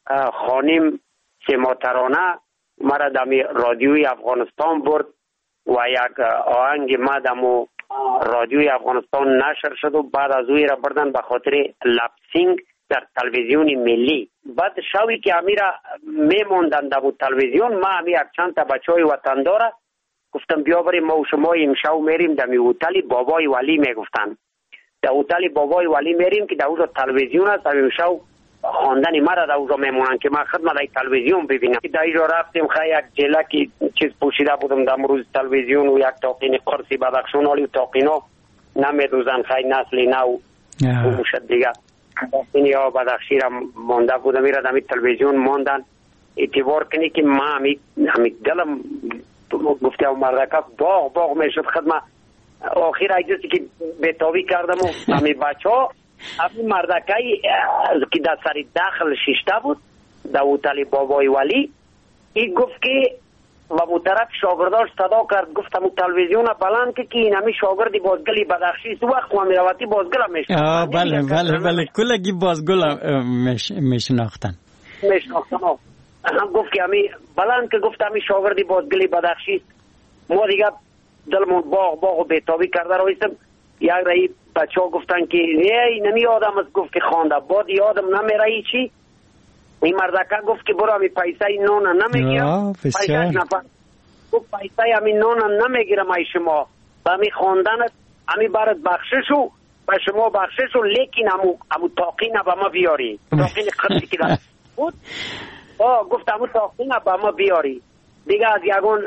خانم سیماترانه مرا دمی رادیوی افغانستان برد و یک آهنگ ما دمو رادیوی افغانستان نشر شد و بعد از اوی را بردن به خاطر لپسینگ در تلویزیون ملی. بعد شوی که امیرا میموندن در تلویزیون ما همی یک چند تا بچه های وطن داره گفتم بیا بریم ما و شما امشو میریم دمی هتل بابای ولی میگفتن در هتل بابای ولی میریم که در اونجا تلویزیون است، همین شو خواندن مرا در اونجا میمونن که من خدمت در تلویزیون ببینم. در اینجا رفتیم خیلی یک جلکی چیز پوشیده بودم در روز تلویزیون و یک تاقین قرصی بدخشون ولی تاقینا نمیدوزن خیلی نسلی نو بوشد دیگه. این یا بدخشی را مانده بودم میره در تلویزیون ماندن اعتبار کنی که ما همی همی دلم گفته مردکه باغ باغ میشد خدمت آخر ایجاسی که بیتابی کردم و همی بچه ها همین مردکه که در سر داخل ششته بود در هتل بابای ولی این گفت که و مطرف شاگرداش صدا کرد گفتم تلویزیون بلند که که این همی شاگردی بازگلی بدخشی سو وقت و میروتی بازگل هم میشناختن. آه بله بله بله کلگی بازگل میشناختن میشناختن گفت که همی بلند که گفت همی شاگردی بازگلی بدخشی. ما دیگه دلمون باغ باغ و بیتابی کرده رویستم. یک رایی بچه ها گفتن که نه نمی آدم از گفت که خانده بعد یادم نمیره چی. این مردکه گفت که برو همی پیسه نون نمیگیرم پیسه نفر گفت پیسه همی نون نمیگیرم ای شما و همی خواندنت همی برات بخشش و به شما بخشش و لیکن همو, همو تاقین به ما بیاری تاقین قرصی که دست بود آه گفت همو تاقین به ما بیاری دیگه از یکون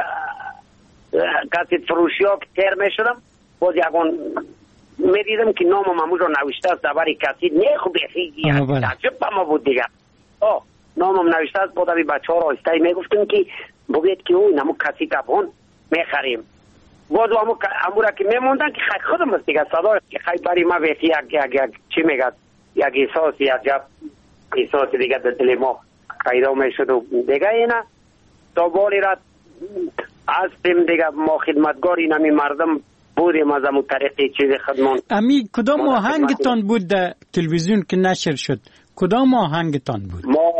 کسی فروشی ها که تیر میشدم باز یکون میدیدم که نامم همو رو نوشته است دبری کسی نه خوب بخیگی تعجب به ما بود دیگه آه نامم نوشته است بودم بچه ها را آستایی میگفتیم که بگید که اوی نمو کسی کپون میخریم باز همو همو را که میموندن که خیلی خودم است دیگه صدا که خیلی بری ما ویتی یک یک یک چی میگد یک احساس یک جب احساس دیگه در دل ما پیدا میشد و دیگه اینا تا بالی را هستیم دیگه ما خدمتگاری نمی مردم بودیم از همون طریقی چیز خدمون. امی کدام آهنگتان بود در تلویزیون که نشر شد؟ کدام آهنگتان بود؟ ما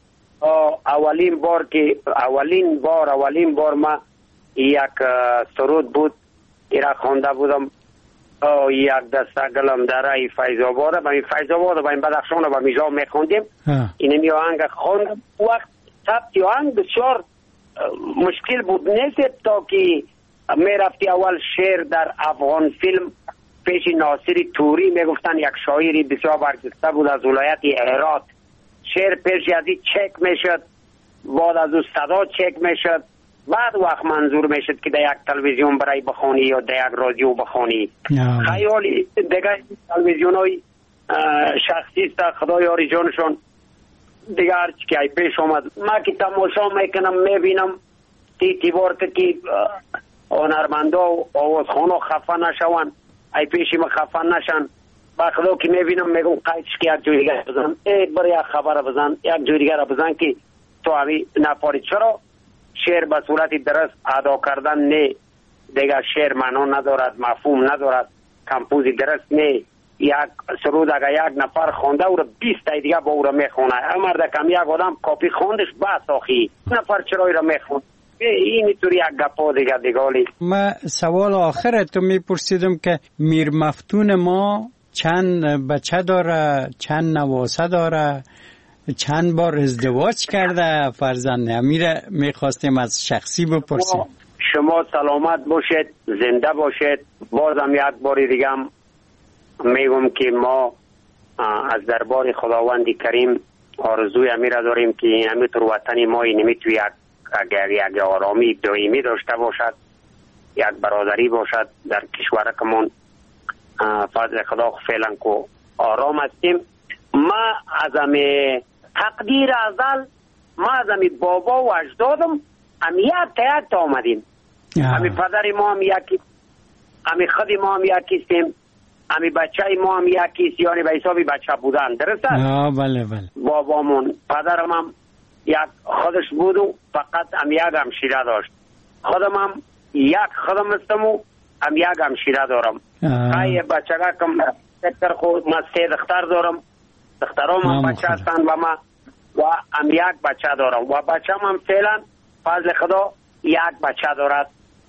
اولین بار که اولین بار اولین بار ما یک سرود بود ایرا خوانده بودم یک دسته گلم در ای فیض آباد با این فیض آباد با این بدخشان با میجا میخوندیم این می آهنگ خوندم وقت ثبت آهنگ بسیار مشکل بود نیست تا که می رفتی اول شعر در افغان فیلم پیش ناصری توری میگفتن یک شاعری بسیار برجسته بود از ولایت هرات شعر پیش از این چک میشد بعد از او صدا چک میشد بعد وقت منظور میشد که در یک تلویزیون برای بخونی یا در یک رادیو بخونی خیالی دیگه تلویزیون های شخصی است خدا یاری جانشون دیگه هرچی که ای پیش آمد ما که تماشا میکنم میبینم تی تیوار که هنرمندا و آوازخونا خفه نشون ای پیشی ما خفه نشن با خدا که میبینم میگم قیدش که یک جوی دیگر بزن ای برای یک خبر بزن یک جوی دیگر بزن که تو همی نپاری چرا شعر به صورت درست ادا کردن نه دیگر شعر معنا ندارد مفهوم ندارد کمپوزی درست نه یک سرود اگر یک نفر خونده او را بیست تای دیگه با او را میخونه امرده کم یک آدم کاپی خوندش بس آخی نفر چرا را میخونه این طوری یک گپا دیگه دیگالی. ما سوال آخر تو میپرسیدم که میر مفتون ما چند بچه داره چند نواسه داره چند بار ازدواج کرده فرزند امیره میخواستیم از شخصی بپرسیم. شما سلامت باشید زنده باشید بازم یک باری دیگه هم میگم که ما از دربار خداوند کریم آرزوی امیره داریم که همینطور وطن ما نمیتوی یک اگر یک آرامی دائمی داشته باشد یک برادری باشد در کشورکمون فضل خدا فعلا که آرام هستیم. ما از همه تقدیر ازل ما از همه بابا و اجدادم هم یک تیت آمدیم همه پدر ما هم یکی همه خود ما هم یکیستیم همه بچه ما هم یکیست یعنی به حسابی بچه بودن درسته؟ بله بله بابامون پدرم هم یک خودش بود و فقط هم یک همشیره داشت خودم هم یک خودم هستم و هم یک همشیره دارم خیلی بچه کم دکتر خود من سه دختر دارم دخترام هم بچه هستن و من و هم یک بچه دارم و بچه هم فعلا فضل خدا یک بچه دارد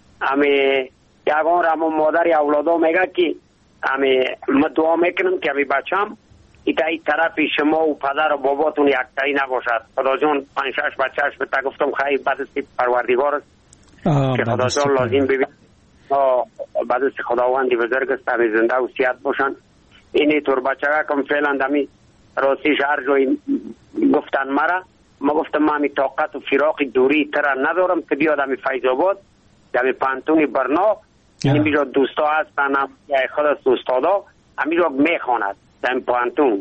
همه یکان را همون مادر اولادا میگه که همه من دعا میکنم که همه بچه هم ایتایی طرفی شما و پدر و باباتون یک تایی نباشد خدا جان پنج شش بچهش به تا گفتم خیلی بدستی پروردگار است که خدا جان لازم ببین بدستی خداوندی بزرگ است همه زنده و سیاد باشن اینی طور بچه کم فعلا دمی راستیش هر جایی گفتن مرا، ما گفتم ما می طاقت و فراق دوری تر ندارم که بیاد دمی فیض آباد دمی پانتونی برنا، این میجا دوستا هستن یا خود است استادا همیجا میخواند دمی پانتون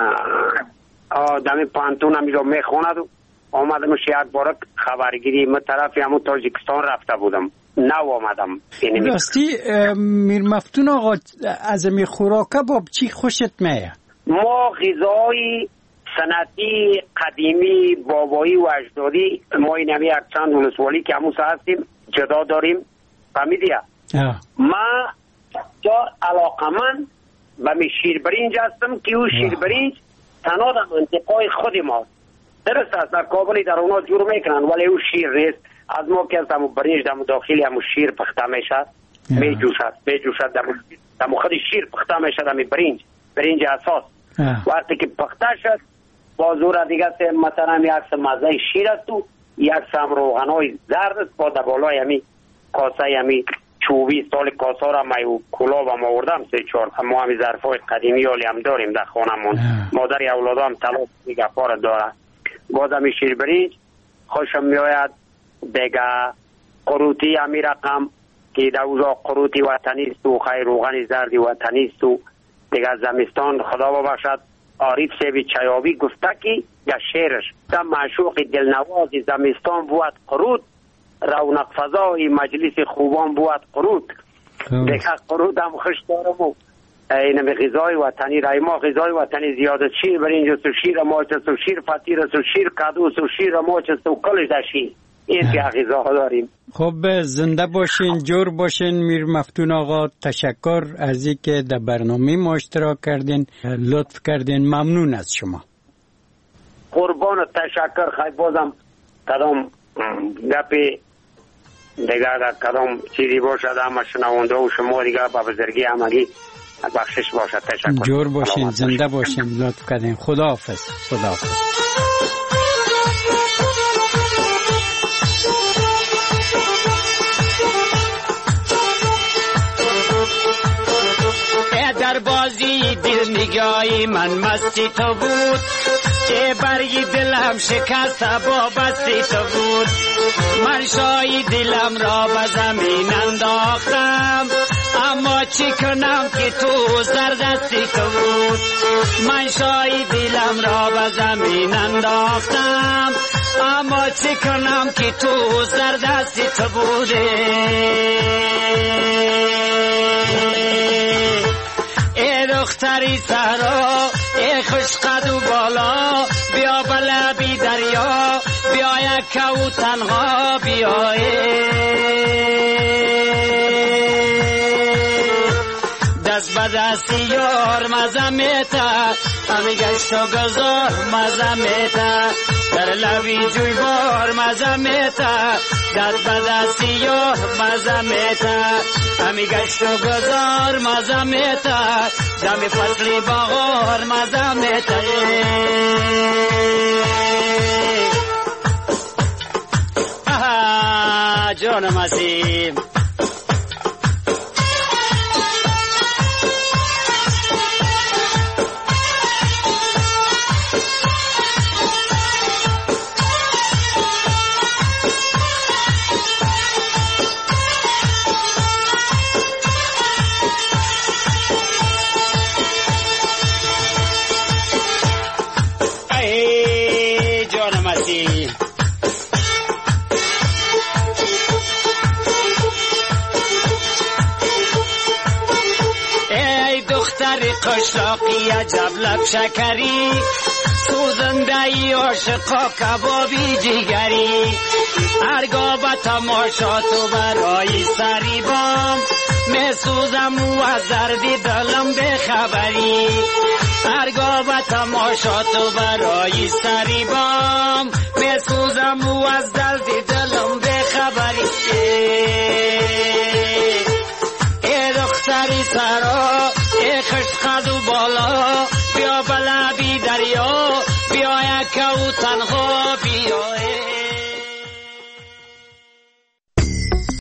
دمی پانتون همیجا میخواند و آمدمش یک بارک خبرگیری من طرفی همون تاجیکستان رفته بودم نو آمدم. راستی میر مفتون آقا از می خوراکه باب چی خوشت میه؟ ما غذای سنتی قدیمی بابایی و اجدادی ما این همی یک چند ولسوالی که همون هستیم جدا داریم فهمیدیه. ما جا علاقه من و می شیر برینج هستم که او شیر برینج تنها در منطقه خود ما درست است، در کابلی در اونا جور میکنن ولی او شیر نیست. از ما که از همون برینج در داخلی همون شیر پخته میشد می جوشد می جوشد در خود شیر پخته میشد همون برینج برینج اساس وقتی که پخته شد بازور دیگه مثلا یک سم مزه شیر است و یک سم روغنای زرد است با دبالای همی کاسه همی چوبی سال کاسه را می و کلاب هم آوردم سه چهار ما همی ظرفای قدیمی حالی هم داریم در خانمون. مادر اولاد هم طلاق دیگه پار داره. باز همی شیر برینج خوشم میآید. دیگه قروتی همی رقم که در اوزا قروتی وطنی است و خیر روغن زردی وطنی است و دیگه زمستان خدا ببخشد عارف سیبی چیابی گفته که یا شعرش در معشوق دلنوازی زمستان بود قروت رونق فضای مجلس خوبان بود قروت. دیگه قروت هم خوش دارم و اینم غذای وطنی رای ما غذای وطنی زیاده شیر برینج است و شیر ماچ است و شیر فطیر است و شیر کدو است و شیر ماچ است و کلش در شیر این که غذاها داریم. خب زنده باشین جور باشین میر مفتون آقا، تشکر از اینکه در برنامه ما اشتراک کردین، لطف کردین، ممنون از شما. قربان تشکر. خیلی بازم کدام گپی دیگه کدام چیزی باشد اما شنونده و شما دیگه با بزرگی همگی بخشش باشد. تشکر. جور باشین زنده باشین لطف کردین. خداحافظ. خداحافظ. در بازی دل نگاهی من مستی تو بود که برگی دلم شکست با بستی تو بود. من شایی دلم را به زمین انداختم اما چی کنم که تو زردستی تو بود. من شایی دلم را به زمین انداختم اما چی کنم که تو زردستی تو بوده. ای دختری سرا ای خوش قد و بالا بیا بلبی دریا بیا یک کو تنها بیا دست به دستی یار مزمیتا همی گشت و گذار مزمیتا در لبی جوی بار مزمیتا دست به دستی یار مزمیتا همی گشت و گذار مزمیتا دمی فصلی بغار مزمیتا آها جانم عزیم قشلاقی عجب لب شکری سوزنده ای عاشقا کبابی دیگری هرگاه به تماشا تو برای سری بام می سوزم و از دردی دلم بخبری هرگاه به تماشا تو برای سری بام می سوزم و از دردی دلم بخبری ای دختری سرا ای خوش قد و بالا بیا بلبی دریا بیا یک کو تنها بیا